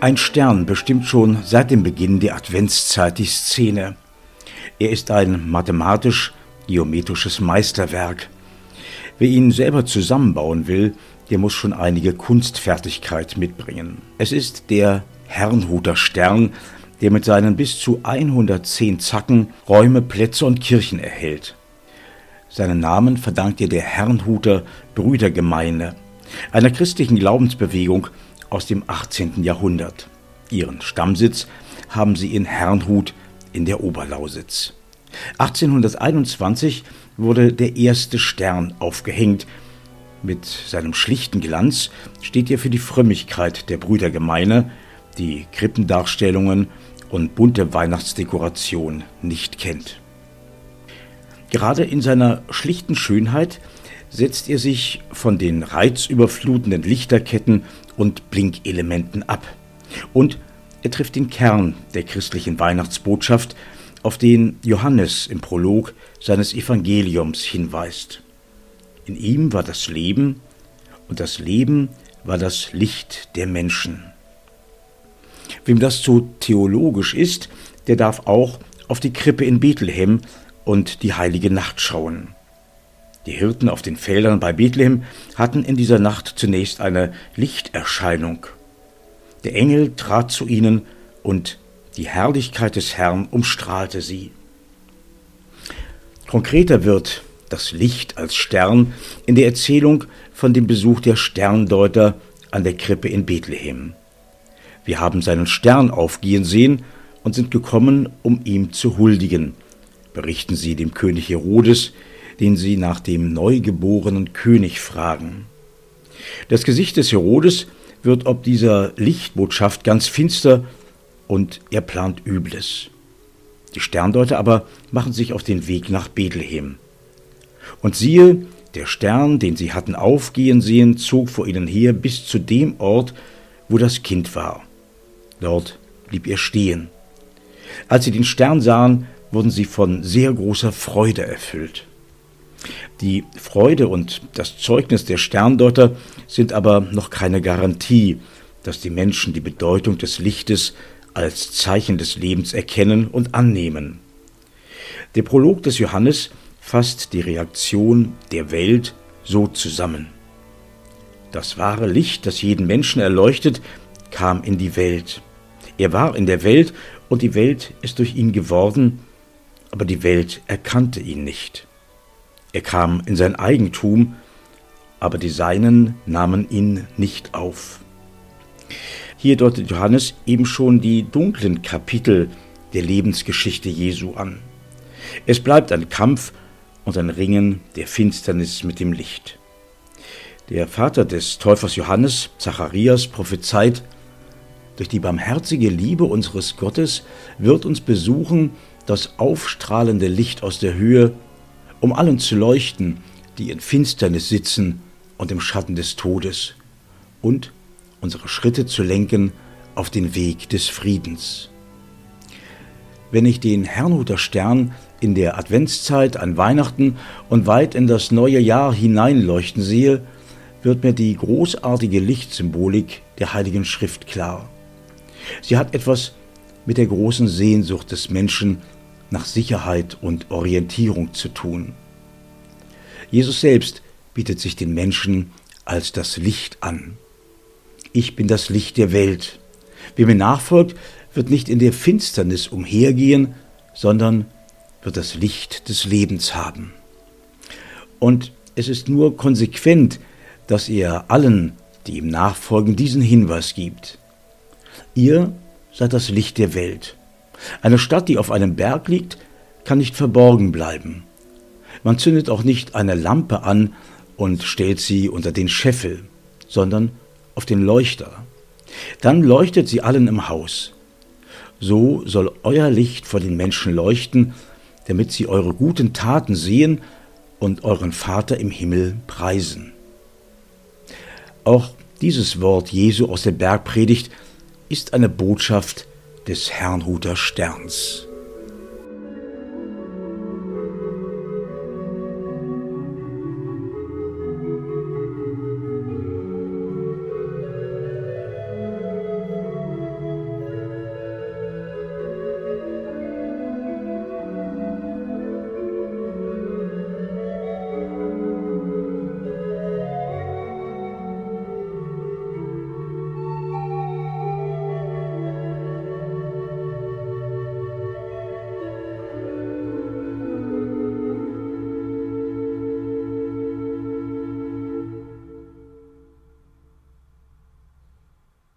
Ein Stern bestimmt schon seit dem Beginn der Adventszeit die Szene. Er ist ein mathematisch-geometrisches Meisterwerk. Wer ihn selber zusammenbauen will, der muss schon einige Kunstfertigkeit mitbringen. Es ist der Herrnhuter Stern, der mit seinen bis zu 110 Zacken Räume, Plätze und Kirchen erhält. Seinen Namen verdankt er der Herrnhuter Brüdergemeine, einer christlichen Glaubensbewegung aus dem 18. Jahrhundert. Ihren Stammsitz haben sie in Herrnhut in der Oberlausitz. 1821 wurde der erste Stern aufgehängt. Mit seinem schlichten Glanz steht er für die Frömmigkeit der Brüdergemeine, die Krippendarstellungen und bunte Weihnachtsdekoration nicht kennt. Gerade in seiner schlichten Schönheit setzt er sich von den reizüberflutenden Lichterketten und Blinkelementen ab. Und er trifft den Kern der christlichen Weihnachtsbotschaft, auf den Johannes im Prolog seines Evangeliums hinweist. In ihm war das Leben, und das Leben war das Licht der Menschen. Wem das zu theologisch ist, der darf auch auf die Krippe in Bethlehem und die heilige Nacht schauen. Die Hirten auf den Feldern bei Bethlehem hatten in dieser Nacht zunächst eine Lichterscheinung. Der Engel trat zu ihnen und die Herrlichkeit des Herrn umstrahlte sie. Konkreter wird das Licht als Stern in der Erzählung von dem Besuch der Sterndeuter an der Krippe in Bethlehem. Wir haben seinen Stern aufgehen sehen und sind gekommen, um ihm zu huldigen, berichten sie dem König Herodes, den sie nach dem neugeborenen König fragen. Das Gesicht des Herodes wird ob dieser Lichtbotschaft ganz finster und er plant Übles. Die Sterndeuter aber machen sich auf den Weg nach Bethlehem. Und siehe, der Stern, den sie hatten aufgehen sehen, zog vor ihnen her bis zu dem Ort, wo das Kind war. Dort blieb er stehen. Als sie den Stern sahen, wurden sie von sehr großer Freude erfüllt. Die Freude und das Zeugnis der Sterndeuter sind aber noch keine Garantie, dass die Menschen die Bedeutung des Lichtes als Zeichen des Lebens erkennen und annehmen. Der Prolog des Johannes fasst die Reaktion der Welt so zusammen. Das wahre Licht, das jeden Menschen erleuchtet, kam in die Welt. Er war in der Welt und die Welt ist durch ihn geworden, aber die Welt erkannte ihn nicht. Er kam in sein Eigentum, aber die Seinen nahmen ihn nicht auf. Hier deutet Johannes eben schon die dunklen Kapitel der Lebensgeschichte Jesu an. Es bleibt ein Kampf und ein Ringen der Finsternis mit dem Licht. Der Vater des Täufers Johannes, Zacharias, prophezeit: Durch die barmherzige Liebe unseres Gottes wird uns besuchen das aufstrahlende Licht aus der Höhe, um allen zu leuchten, die in Finsternis sitzen und im Schatten des Todes, und unsere Schritte zu lenken auf den Weg des Friedens. Wenn ich den Herrnhuter Stern in der Adventszeit an Weihnachten und weit in das neue Jahr hineinleuchten sehe, wird mir die großartige Lichtsymbolik der Heiligen Schrift klar. Sie hat etwas mit der großen Sehnsucht des Menschen nach Sicherheit und Orientierung zu tun. Jesus selbst bietet sich den Menschen als das Licht an. Ich bin das Licht der Welt. Wer mir nachfolgt, wird nicht in der Finsternis umhergehen, sondern wird das Licht des Lebens haben. Und es ist nur konsequent, dass er allen, die ihm nachfolgen, diesen Hinweis gibt. Ihr seid das Licht der Welt. Eine Stadt, die auf einem Berg liegt, kann nicht verborgen bleiben. Man zündet auch nicht eine Lampe an und stellt sie unter den Scheffel, sondern auf den Leuchter. Dann leuchtet sie allen im Haus. So soll euer Licht vor den Menschen leuchten, damit sie eure guten Taten sehen und euren Vater im Himmel preisen. Auch dieses Wort Jesu aus der Bergpredigt ist eine Botschaft des Herrnhuter Sterns.